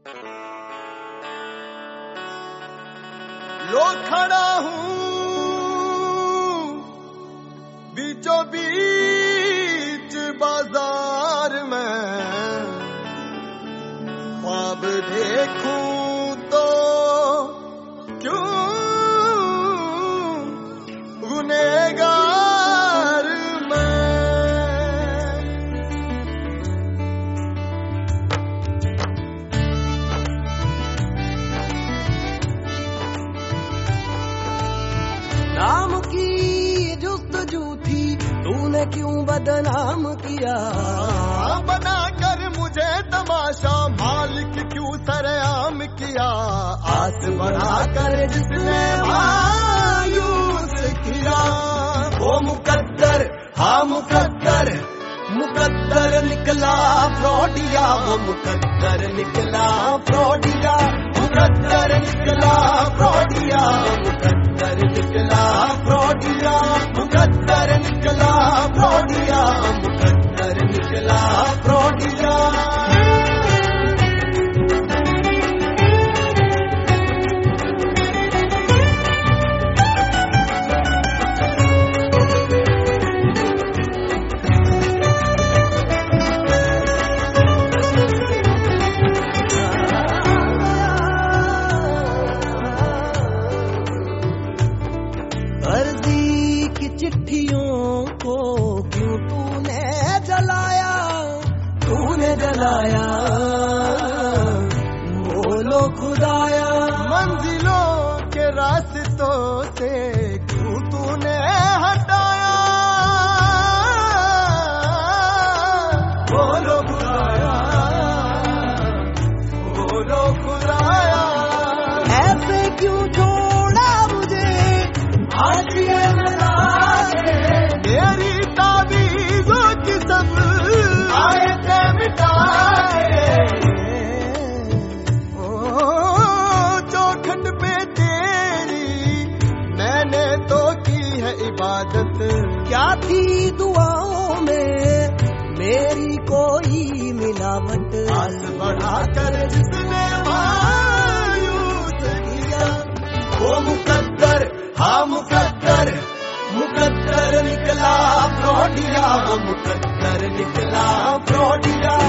लो खड़ा हूँ बीचों बीच बाजार में, ख्वाब देखूं तो क्यों गुनहगार मैं। नाम की जुस्तजू थी, तूने क्यों बदनाम किया? बना कर मुझे तमाशा मालिक क्यों सरेआम किया? आस बढ़ा कर जिसने मायूस किया। वो मुकद्दर, हाँ मुकद्दर, मुकद्दर निकला फ्रॉडिया। वो मुकद्दर निकला फ्रॉडिया, मुकद्दर निकला फ्रॉडिया, मुकद्दर निकला फ्रॉडिया, मुकद्दर निकला फ्रॉडिया, मुकद्दर निकला फ्रॉडिया। अर्जी की चिट्ठियों को क्यों तूने जलाया? तूने जलाया, बोलो खुदाया। मंजिलों के रास्तों से क्यों तूने हटाया? बोलो खुदाया, बोलो खुदाया। ऐसे क्यों छोड़ा मुझे आज ये नज़ारे? मेरी ताबीज़ों की सब आयतें मिटाए। ओ चौखट पे तेरी मैंने तो की है इबादत। क्या थी दुआओं में मेरी कोई मिलावट? आस बढ़ा कर जिसने मायूस किया। वो मुकद्दर, हाँ मुकद्दर, मुकद्दर निकला फ्रॉडिया। वो मुकद्दर निकला फ्रॉडिया,